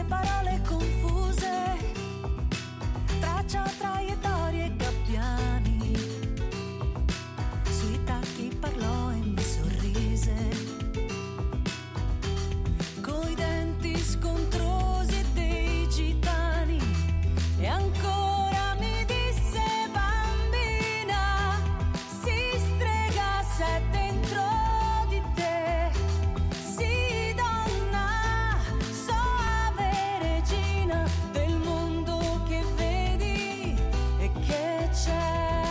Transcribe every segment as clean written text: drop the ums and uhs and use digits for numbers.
parole confuse, traccia traiettorie e gabbiani, sui tacchi parlò e mi sorrise, coi denti scontrosi dei gitani, e ancora mi disse: bambina, si strega se è dentro di te, sì donna, soave regina del mondo che vedi e che c'è.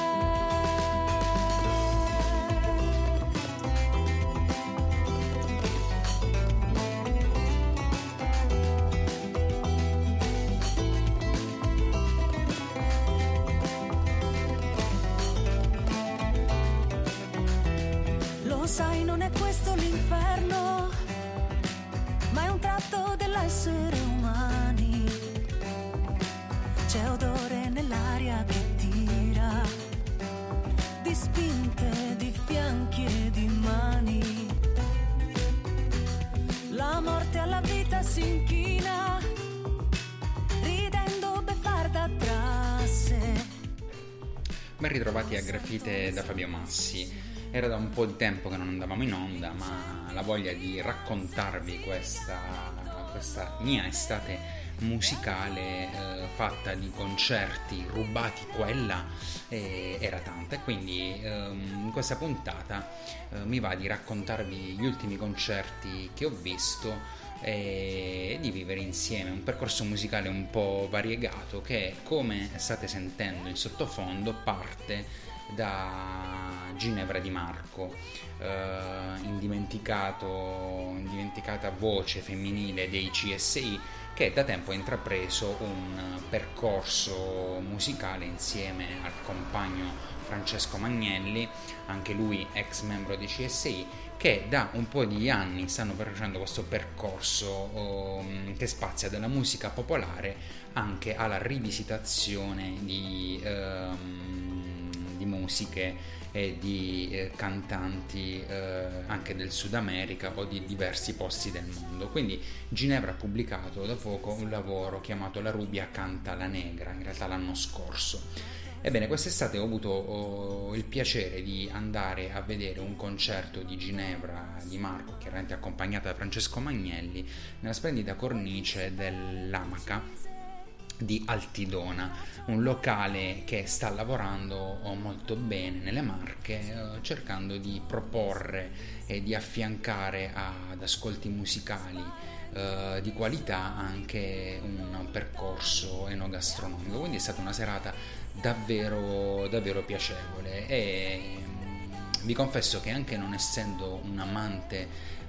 Lo sai, non è questo l'inferno, ma è un tratto dell'essere umani. C'è odore nell'aria che tira, di spinte, di fianchi e di mani. La morte alla vita si inchina, ridendo beffarda tra sé. Ben ritrovati a Graffite da Fabio Massi. Era da un po' di tempo che non andavamo in onda, ma la voglia di raccontarvi questa mia estate musicale fatta di concerti rubati qua e là era tanta, e quindi in questa puntata mi va di raccontarvi gli ultimi concerti che ho visto e di vivere insieme un percorso musicale un po' variegato che, come state sentendo in sottofondo, parte da Ginevra Di Marco, indimenticata voce femminile dei CSI, che da tempo ha intrapreso un percorso musicale insieme al compagno Francesco Magnelli, anche lui ex membro dei CSI, che da un po' di anni stanno facendo questo percorso che spazia dalla musica popolare anche alla rivisitazione di musiche e di cantanti anche del Sud America o di diversi posti del mondo. Quindi Ginevra ha pubblicato da poco un lavoro chiamato La Rubia canta la negra, in realtà l'anno scorso. Ebbene, quest'estate ho avuto il piacere di andare a vedere un concerto di Ginevra Di Marco, chiaramente accompagnata da Francesco Magnelli, nella splendida cornice dell'Amaca di Altidona, un locale che sta lavorando molto bene nelle Marche, cercando di proporre e di affiancare ad ascolti musicali di qualità anche un percorso enogastronomico. Quindi è stata una serata davvero piacevole, e vi confesso che, anche non essendo un amante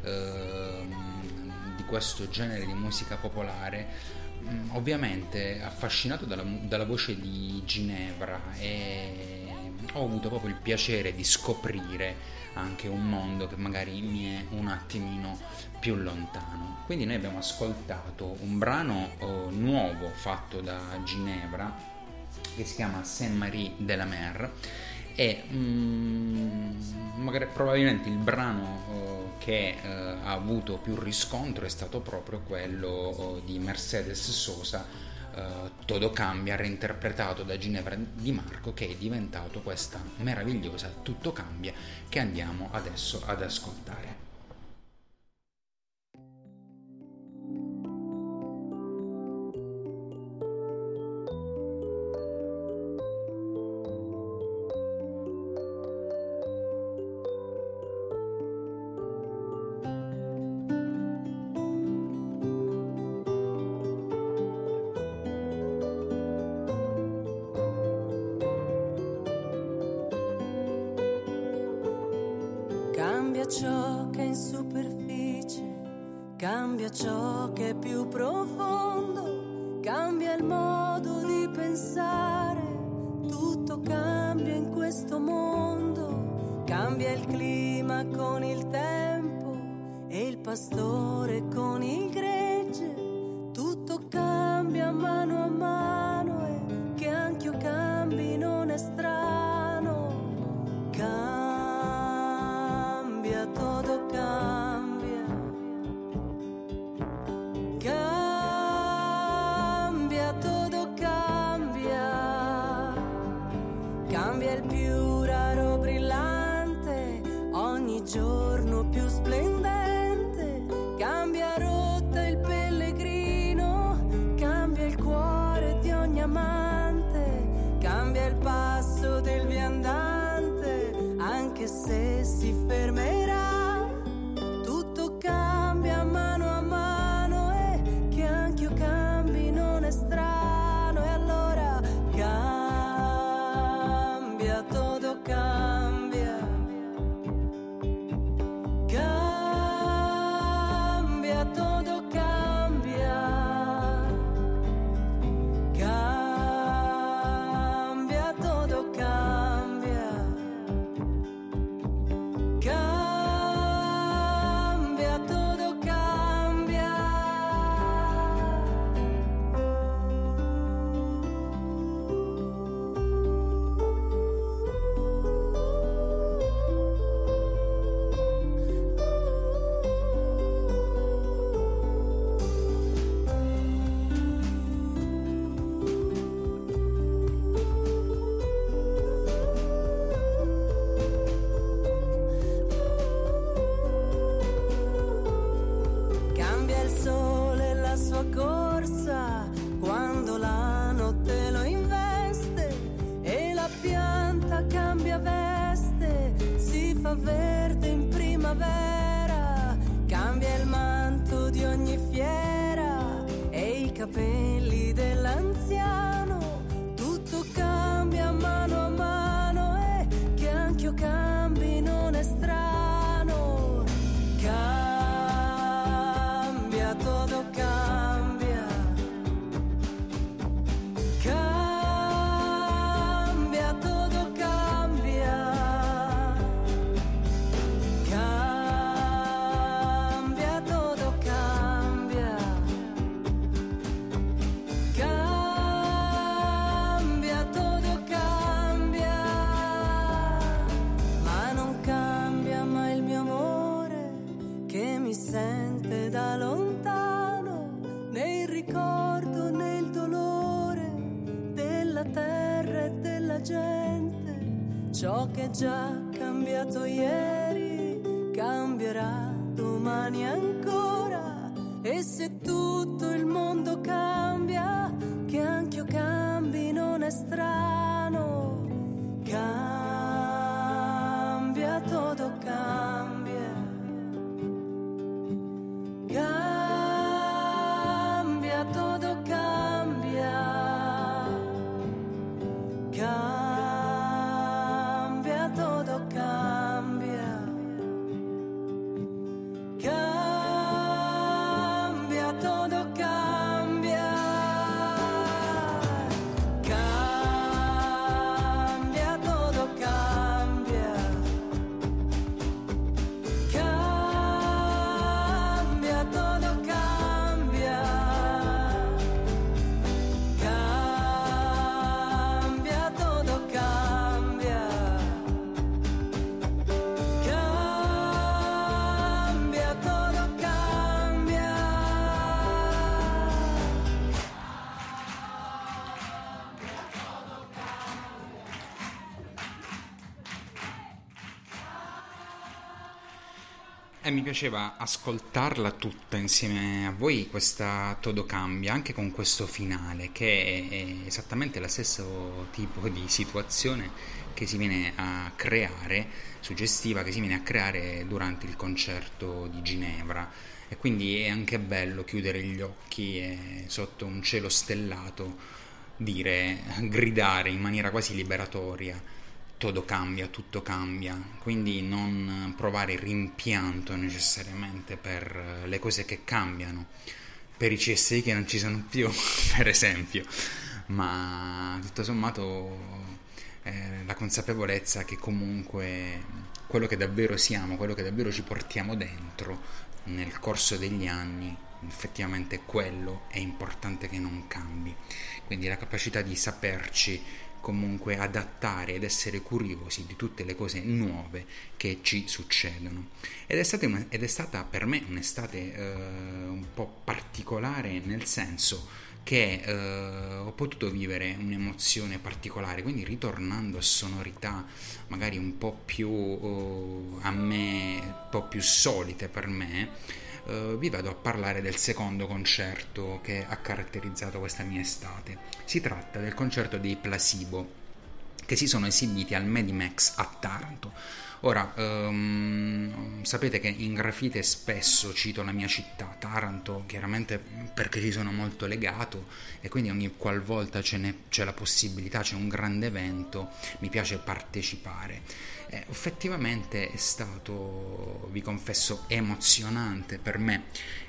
di questo genere di musica popolare, ovviamente affascinato dalla voce di Ginevra, e ho avuto proprio il piacere di scoprire anche un mondo che magari mi è un attimino più lontano. Quindi noi abbiamo ascoltato un brano nuovo fatto da Ginevra che si chiama Saint-Marie de la Mer, e magari probabilmente il brano che ha avuto più riscontro è stato proprio quello di Mercedes Sosa, Todo Cambia, reinterpretato da Ginevra Di Marco, che è diventato questa meravigliosa Tutto Cambia che andiamo adesso ad ascoltare. Cambia ciò che è in superficie, cambia ciò che è più profondo, cambia il modo di pensare, tutto cambia in questo mondo, cambia il clima con il tempo e il pastore con il gregge, tutto cambia mano a mano, e che anche io cambi non è strano, cambia, todo cambia, cambia, sua corsa, quando la notte lo investe e la pianta cambia veste, si fa verde in primavera, cambia il manto di ogni fiera e i capelli dell'anziano, tutto cambia mano a mano e che anch'io cambi non è strano, cambia, todo cambia, cambia, todo cambia, cambia, todo cambia, cambia, todo cambia, ma non cambia mai il mio amore che mi sente da lontano, né il ricordo né il dolore della terra e della gente. Ciò che è già cambiato ieri cambierà domani ancora, e se tutto il mondo cambia, che anch'io cambi non è strano, cambia, todo cambia, cambia, todo cambia, cambia, todo cambia, cambia, todo cambia, cambia, todo cambia, cambia, todo cambia, cambia, todo cambia, cambia, todo cambia. E mi piaceva ascoltarla tutta insieme a voi, questa Todo Cambia, anche con questo finale, che è esattamente lo stesso tipo di situazione che si viene a creare, suggestiva, che si viene a creare durante il concerto di Ginevra. E quindi è anche bello chiudere gli occhi e sotto un cielo stellato gridare in maniera quasi liberatoria: todo cambia, tutto cambia, quindi non provare rimpianto necessariamente per le cose che cambiano, per i CSI che non ci sono più, per esempio, ma tutto sommato la consapevolezza che comunque quello che davvero siamo, quello che davvero ci portiamo dentro nel corso degli anni, effettivamente quello è importante che non cambi. Quindi la capacità di saperci comunque adattare ed essere curiosi di tutte le cose nuove che ci succedono. Ed è stata per me un'estate un po' particolare, nel senso che ho potuto vivere un'emozione particolare, quindi ritornando a sonorità magari un po' più a me, un po' più solite per me. Vi vado a parlare del secondo concerto che ha caratterizzato questa mia estate. Si tratta del concerto dei Placebo, che si sono esibiti al Medimex a Taranto. Ora, sapete che in Grafite spesso cito la mia città, Taranto, chiaramente perché ci sono molto legato, e quindi ogni qualvolta c'è la possibilità, c'è un grande evento, mi piace partecipare. Effettivamente è stato, vi confesso, emozionante per me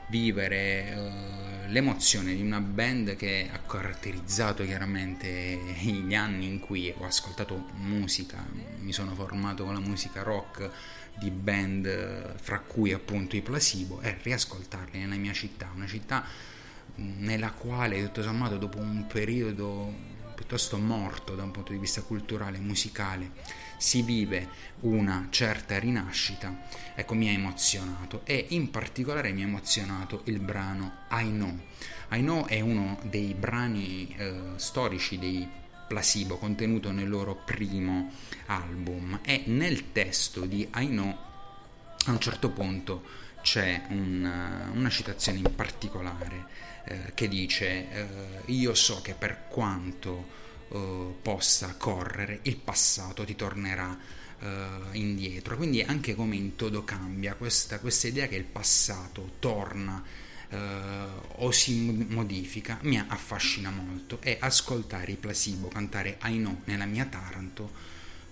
vivere l'emozione di una band che ha caratterizzato chiaramente gli anni in cui ho ascoltato musica, mi sono formato con la musica rock di band fra cui appunto i Placebo, e riascoltarli nella mia città, una città nella quale tutto sommato dopo un periodo piuttosto morto da un punto di vista culturale e musicale si vive una certa rinascita. Ecco, mi ha emozionato, e in particolare mi ha emozionato il brano I Know. I Know è uno dei brani storici dei Placebo, contenuto nel loro primo album, e nel testo di I Know a un certo punto c'è una citazione in particolare che dice io so che per quanto possa correre, il passato ti tornerà indietro. Quindi anche come in Todo cambia, questa idea che il passato torna o si modifica mi affascina molto, e ascoltare i Placebo cantare I Know nella mia Taranto,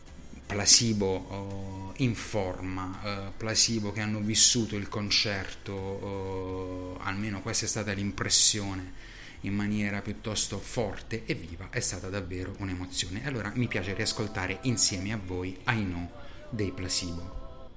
Placebo in forma, Placebo che hanno vissuto il concerto, almeno questa è stata l'impressione, in maniera piuttosto forte e viva, è stata davvero un'emozione. Allora mi piace riascoltare insieme a voi I Know dei Placebo.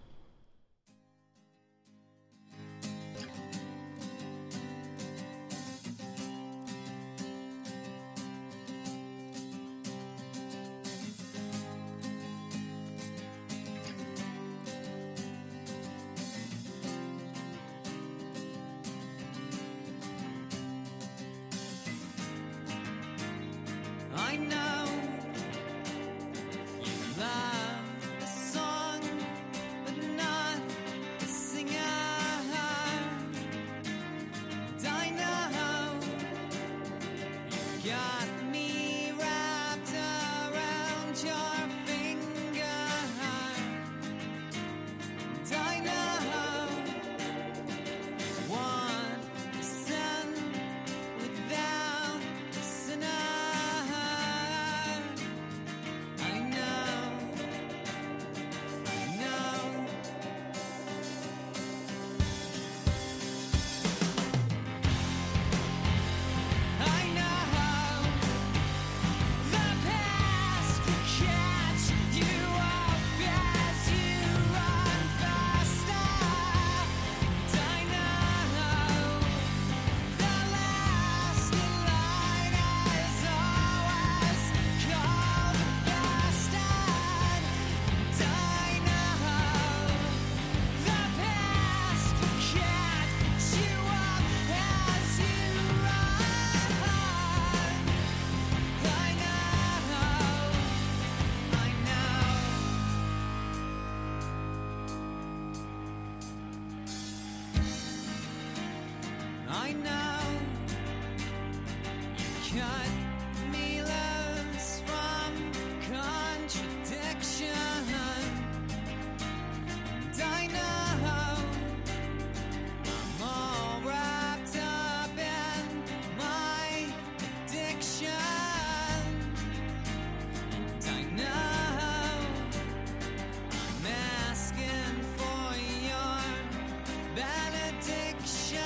I know you love the song, but not the singer. And I know you got me wrapped around your finger. And I know you want the sun without the sinner. I know you cut me loose from contradiction, and I know I'm all wrapped up in my addiction, and I know I'm asking for your benediction.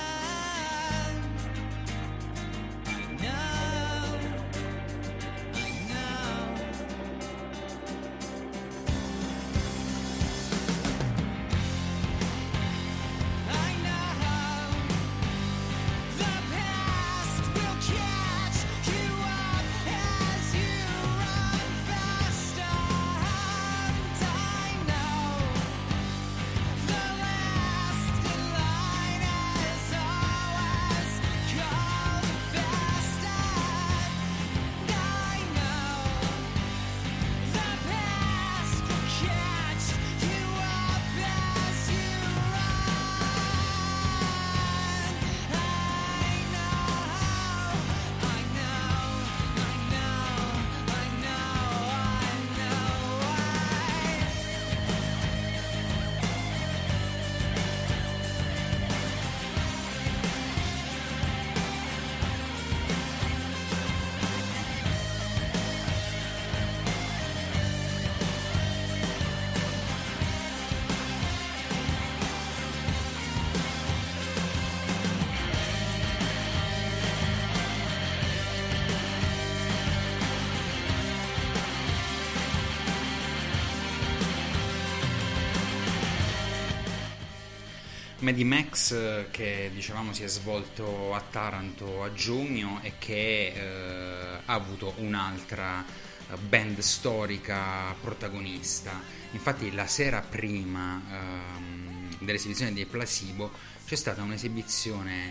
Medimax, che dicevamo si è svolto a Taranto a giugno e che ha avuto un'altra band storica protagonista. Infatti la sera prima dell'esibizione dei Placebo c'è stata un'esibizione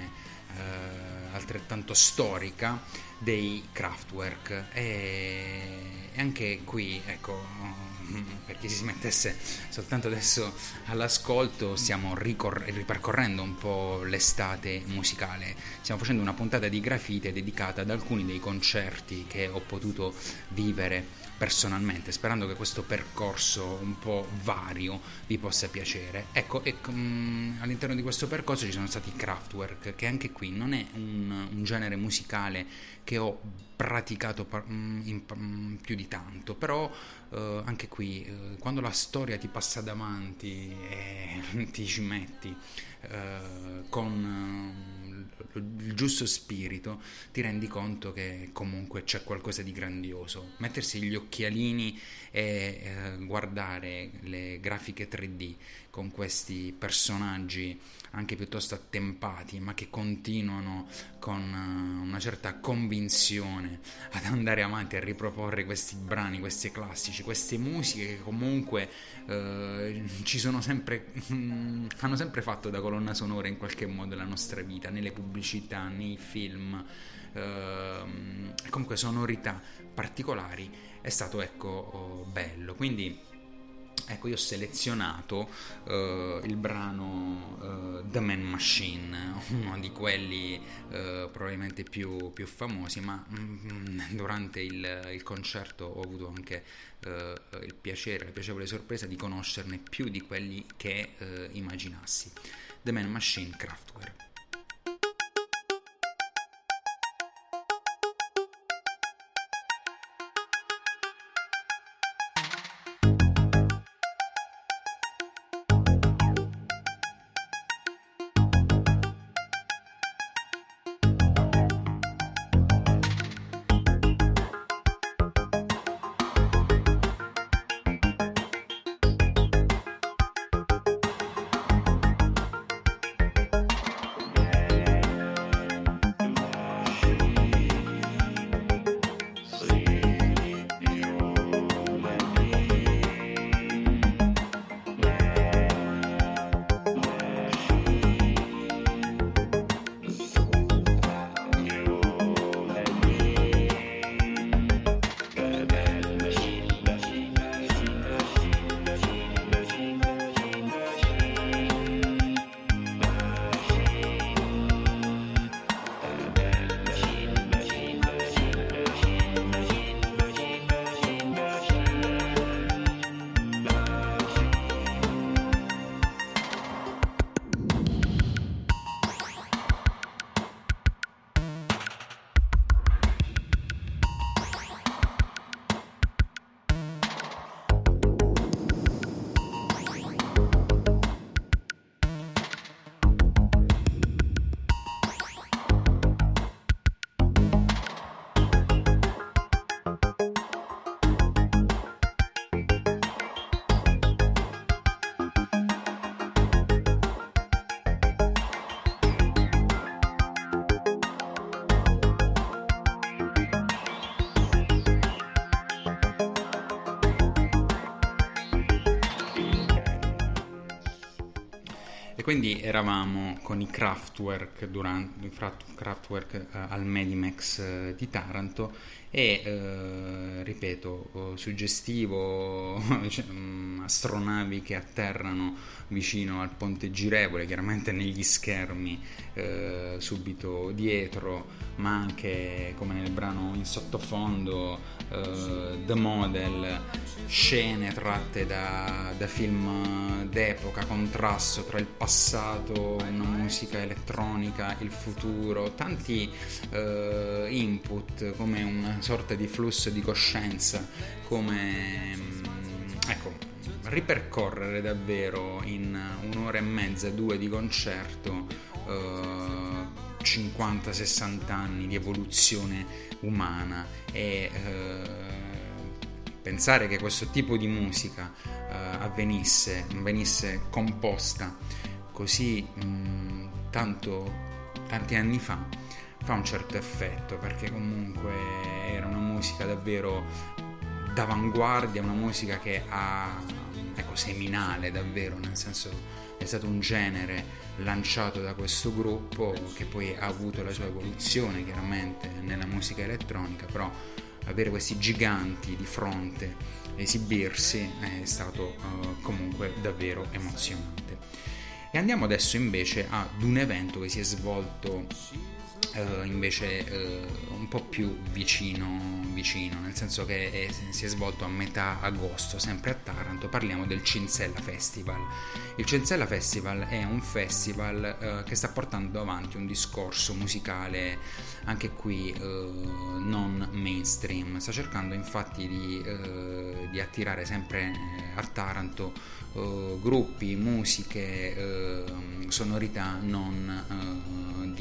altrettanto storica dei Kraftwerk, e anche qui, ecco, per chi si mettesse soltanto adesso all'ascolto, stiamo ripercorrendo un po' l'estate musicale. Stiamo facendo una puntata di Grafite dedicata ad alcuni dei concerti che ho potuto vivere personalmente, sperando che questo percorso un po' vario vi possa piacere. Ecco, all'interno di questo percorso ci sono stati i Kraftwerk, che anche qui non è un genere musicale che ho praticato più di tanto, però anche qui quando la storia ti passa davanti e ti ci metti con il giusto spirito, ti rendi conto che comunque c'è qualcosa di grandioso. Mettersi gli occhialini e guardare le grafiche 3D con questi personaggi anche piuttosto attempati, ma che continuano con una certa convinzione ad andare avanti, a riproporre questi brani, questi classici, queste musiche che comunque ci sono sempre, hanno sempre fatto da colonna sonora in qualche modo la nostra vita, nelle pubblicità, nei film, comunque sonorità particolari. È stato, ecco, bello. Quindi ecco, io ho selezionato il brano The Man Machine, uno di quelli probabilmente più famosi, ma durante il concerto ho avuto anche il piacere, la piacevole sorpresa di conoscerne più di quelli che immaginassi. The Man Machine, Kraftwerk. E quindi eravamo con i Kraftwerk al Medimex di Taranto e ripeto, suggestivo, astronavi che atterrano vicino al ponte girevole, chiaramente negli schermi subito dietro, ma anche come nel brano in sottofondo The Model, scene tratte da film d'epoca, contrasto tra il passato, una musica elettronica, il futuro, tanti input, come una sorta di flusso di coscienza, come ecco, ripercorrere davvero in un'ora e mezza, 2 di concerto 50-60 anni di evoluzione umana, e pensare che questo tipo di musica venisse composta così tanti anni fa un certo effetto, perché comunque era una musica davvero d'avanguardia, una musica che ha ecco, seminale davvero, nel senso è stato un genere lanciato da questo gruppo che poi ha avuto la sua evoluzione chiaramente nella musica elettronica, però avere questi giganti di fronte, esibirsi, è stato comunque davvero emozionante. E andiamo adesso invece ad un evento che si è svolto invece un po' più vicino, nel senso che si è svolto a metà agosto, sempre a Taranto. Parliamo del Cinzella Festival. Il Cinzella Festival è un festival che sta portando avanti un discorso musicale anche qui non mainstream, sta cercando infatti di attirare sempre a Taranto gruppi, musiche, sonorità non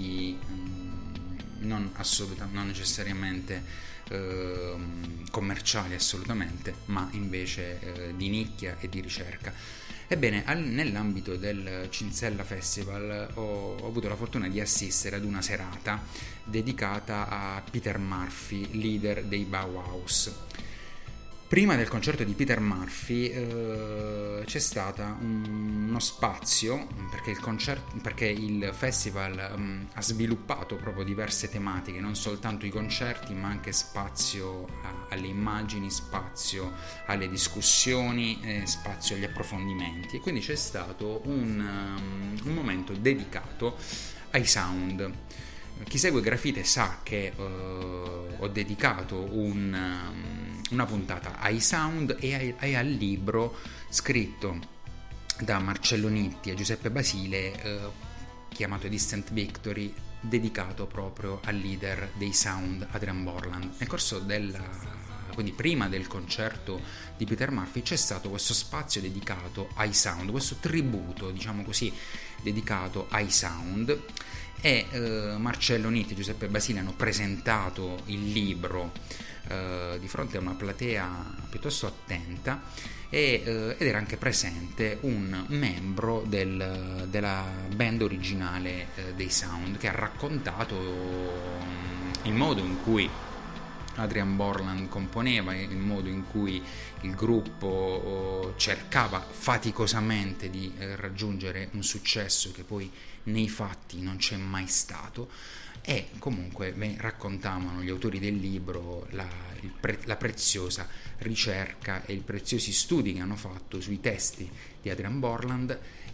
necessariamente commerciali assolutamente, ma invece di nicchia e di ricerca. Ebbene, nell'ambito del Cinzella Festival ho avuto la fortuna di assistere ad una serata dedicata a Peter Murphy, leader dei Bauhaus. Prima del concerto di Peter Murphy c'è stato uno spazio, perché il festival ha sviluppato proprio diverse tematiche, non soltanto i concerti, ma anche spazio alle immagini, spazio alle discussioni, spazio agli approfondimenti, e quindi c'è stato un momento dedicato ai sound. Chi segue Grafite sa che ho dedicato una puntata ai sound e al libro scritto da Marcello Nitti e Giuseppe Basile chiamato Distant Victory, dedicato proprio al leader dei sound Adrian Borland. Nel corso quindi prima del concerto di Peter Murphy c'è stato questo spazio dedicato ai sound, questo tributo, diciamo così, dedicato ai sound, e Marcello Nitti e Giuseppe Basile hanno presentato il libro di fronte a una platea piuttosto attenta, ed era anche presente un membro della band originale dei sound, che ha raccontato il modo in cui Adrian Borland componeva, il modo in cui il gruppo cercava faticosamente di raggiungere un successo che poi nei fatti non c'è mai stato. E comunque raccontavano gli autori del libro la preziosa ricerca e i preziosi studi che hanno fatto sui testi di Adrian Borland,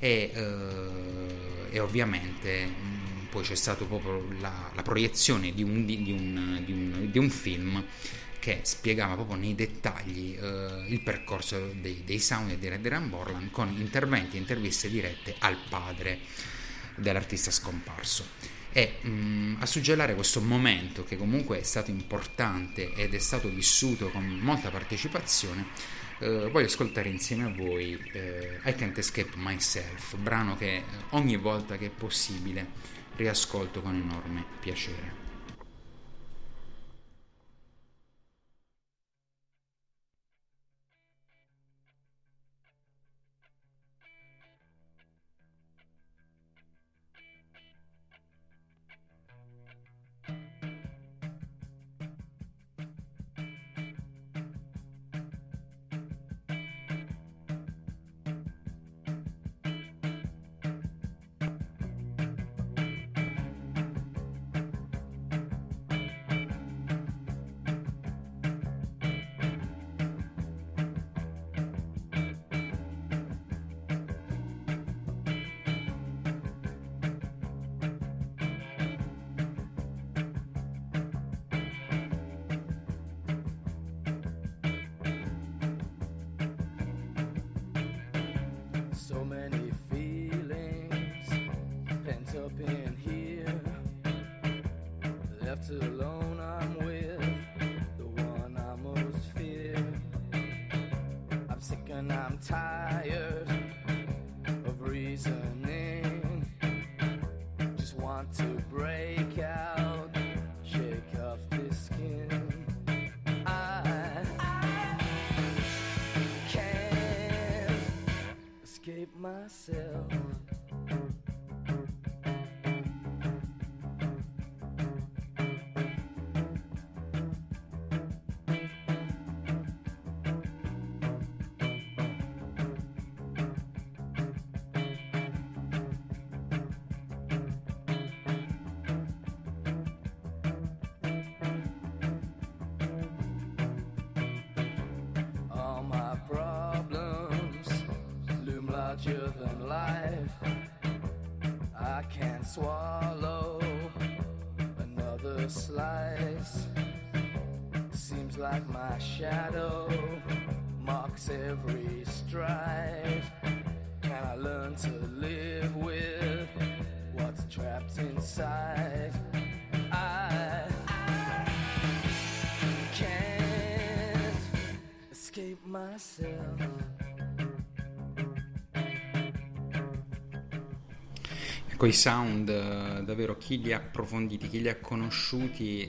e ovviamente poi c'è stato proprio la proiezione di un film che spiegava proprio nei dettagli il percorso dei sound di Adrian Borland, con interventi e interviste dirette al padre dell'artista scomparso. E a suggellare questo momento, che comunque è stato importante ed è stato vissuto con molta partecipazione, voglio ascoltare insieme a voi I Can't Escape Myself, brano che ogni volta che è possibile riascolto con enorme piacere. Alone I'm with the one I most fear. I'm sick and I'm tired of reasoning. Just want to break out, shake off this skin. I can't escape myself. larger than life. I can't swallow another slice. Seems like my shadow marks every stride. Can I learn to live with what's trapped inside? I can't escape myself. Ecco, i sound, davvero, chi li ha approfonditi, chi li ha conosciuti,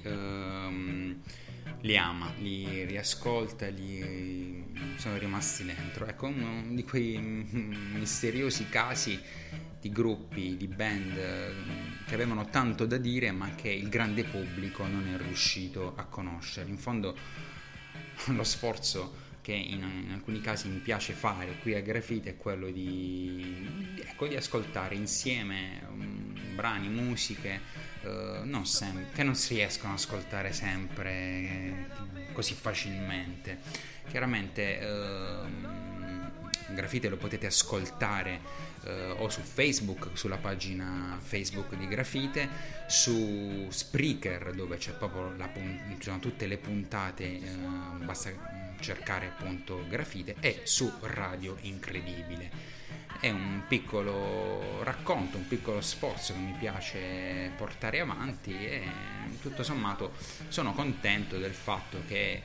li ama, li riascolta, li sono rimasti dentro. Ecco, uno di quei misteriosi casi di gruppi, di band che avevano tanto da dire ma che il grande pubblico non è riuscito a conoscere. In fondo lo sforzo che in alcuni casi mi piace fare qui a Grafite è quello di ascoltare insieme brani, musiche che non si riescono ad ascoltare sempre così facilmente. Chiaramente Grafite lo potete ascoltare o su Facebook, sulla pagina Facebook di Grafite, su Spreaker, dove c'è proprio ci sono tutte le puntate, basta cercare appunto Grafite, e su Radio Incredibile. È un piccolo racconto, un piccolo sforzo che mi piace portare avanti, e tutto sommato sono contento del fatto che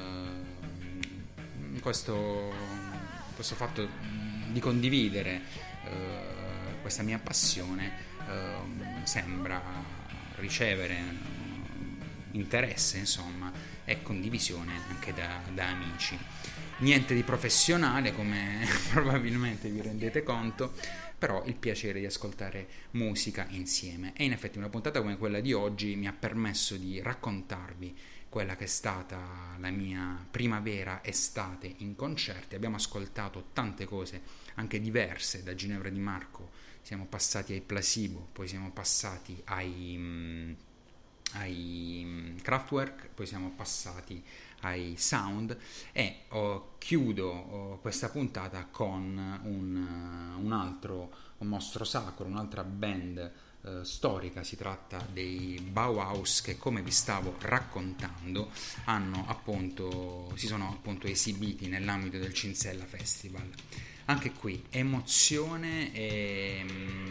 questo fatto di condividere questa mia passione sembra ricevere interesse, insomma, e condivisione anche da amici. Niente di professionale, come probabilmente vi rendete conto, però il piacere di ascoltare musica insieme. E in effetti una puntata come quella di oggi mi ha permesso di raccontarvi quella che è stata la mia primavera estate in concerti. Abbiamo ascoltato tante cose anche diverse. Da Ginevra Di Marco siamo passati ai Placebo, poi siamo passati ai Kraftwerk, poi siamo passati ai Sound, e chiudo questa puntata con un altro mostro sacro, un'altra band storica. Si tratta dei Bauhaus, che, come vi stavo raccontando, si sono appunto esibiti nell'ambito del Cinsella Festival. Anche qui emozione e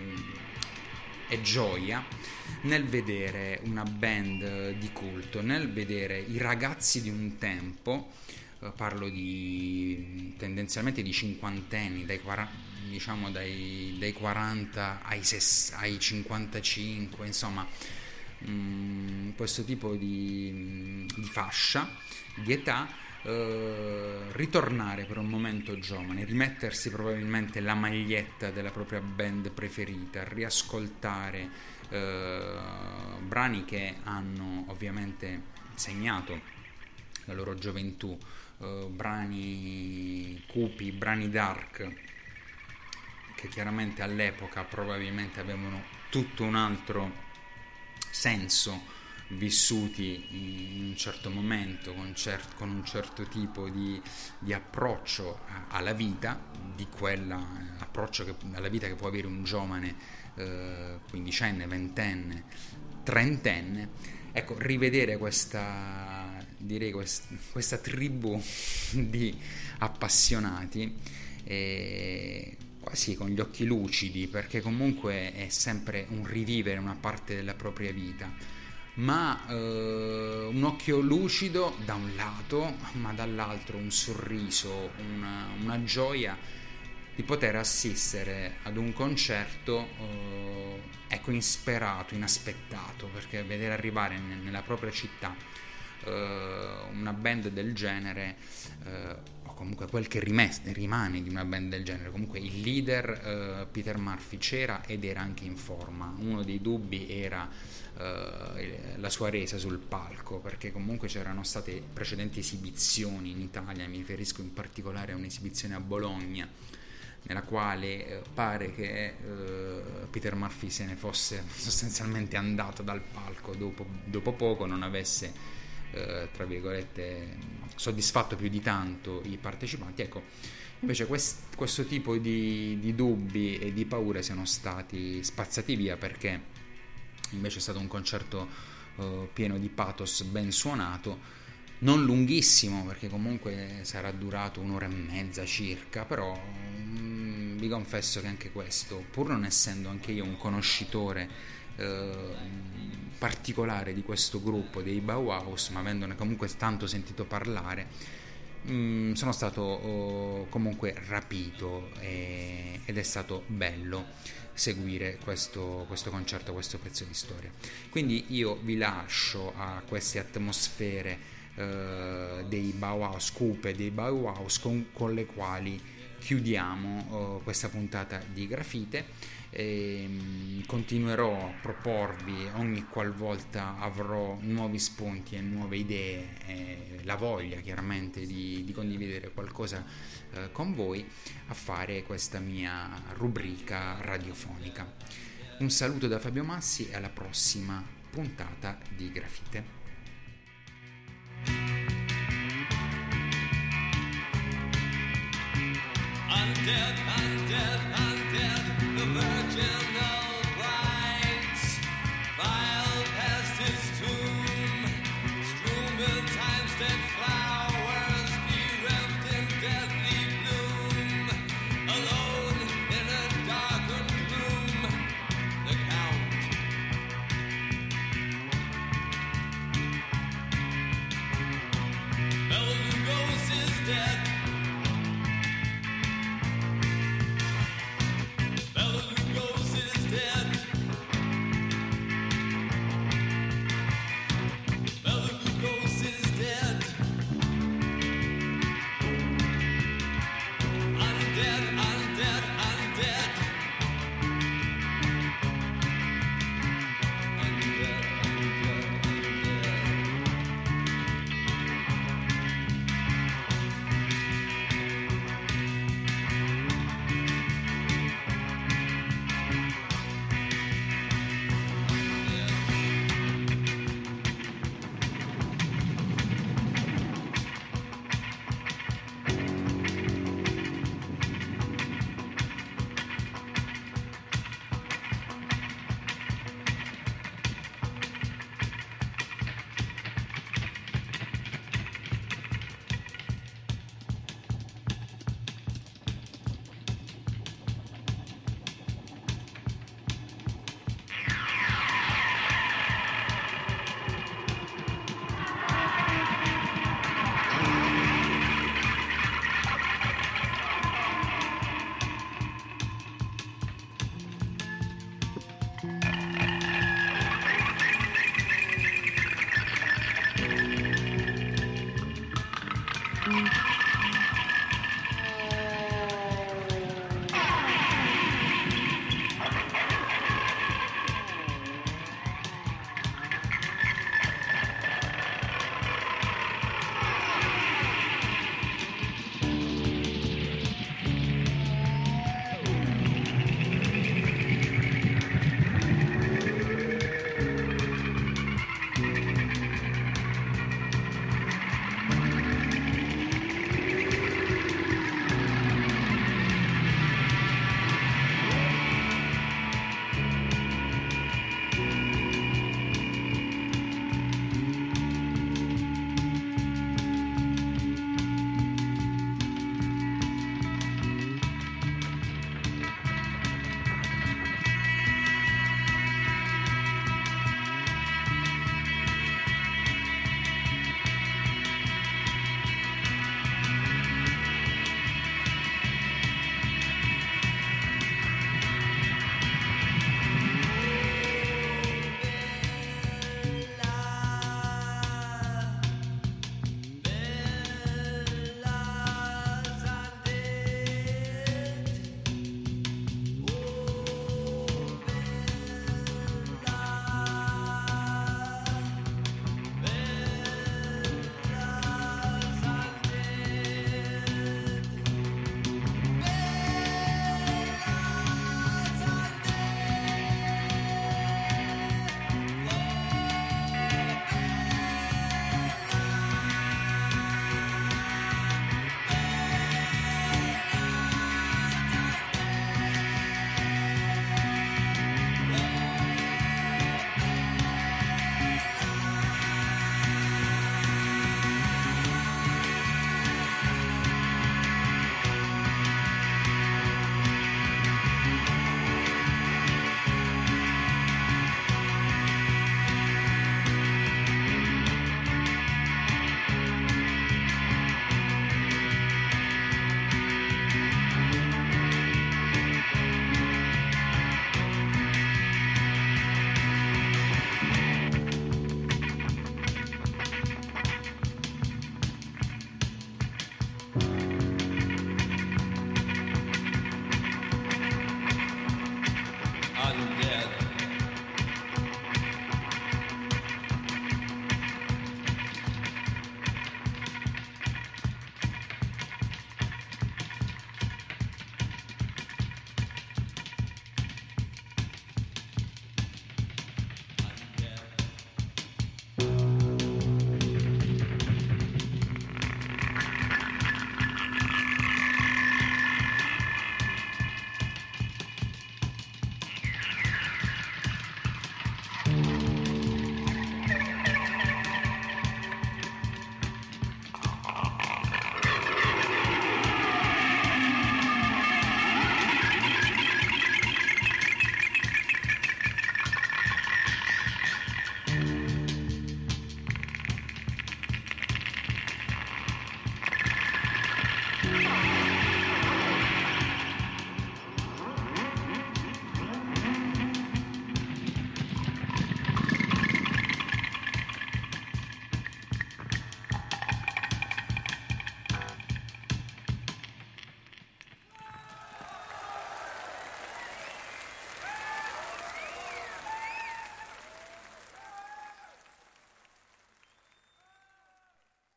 gioia nel vedere una band di culto, nel vedere i ragazzi di un tempo, parlo tendenzialmente di cinquantenni, dai 40 ai 55, insomma, questo tipo di fascia di età, ritornare per un momento giovane, rimettersi probabilmente la maglietta della propria band preferita, riascoltare brani che hanno ovviamente segnato la loro gioventù, brani cupi, brani dark, che chiaramente all'epoca probabilmente avevano tutto un altro senso, vissuti in un certo momento, con un certo tipo di approccio alla vita, di approccio alla vita che può avere un giovane quindicenne, ventenne, trentenne. Ecco, rivedere questa tribù di appassionati, quasi con gli occhi lucidi, perché comunque è sempre un rivivere una parte della propria vita, ma un occhio lucido da un lato, ma dall'altro un sorriso, una gioia di poter assistere ad un concerto insperato, inaspettato, perché vedere arrivare nella propria città una band del genere, o comunque quel che rimane di una band del genere. Comunque il leader Peter Murphy c'era ed era anche in forma. Uno dei dubbi era la sua resa sul palco, perché comunque c'erano state precedenti esibizioni in Italia. Mi riferisco in particolare a un'esibizione a Bologna, nella quale pare che Peter Murphy se ne fosse sostanzialmente andato dal palco dopo poco, non avesse tra virgolette, soddisfatto più di tanto i partecipanti. Ecco, invece questo tipo di dubbi e di paure siano stati spazzati via, perché invece è stato un concerto pieno di pathos, ben suonato, non lunghissimo, perché comunque sarà durato 1 ora e mezza circa, però vi confesso che anche questo, pur non essendo anche io un conoscitore particolare di questo gruppo dei Bauhaus, ma avendone comunque tanto sentito parlare, sono stato comunque rapito ed è stato bello seguire questo concerto, questo pezzo di storia. Quindi io vi lascio a queste atmosfere dei Bauhaus, cupe dei Bauhaus, con le quali chiudiamo questa puntata di Grafite. Continuerò a proporvi ogni qualvolta avrò nuovi spunti e nuove idee, la voglia chiaramente di condividere qualcosa con voi, a fare questa mia rubrica radiofonica. Un saluto da Fabio Massi e alla prossima puntata di Grafite. Undead, undead, undead.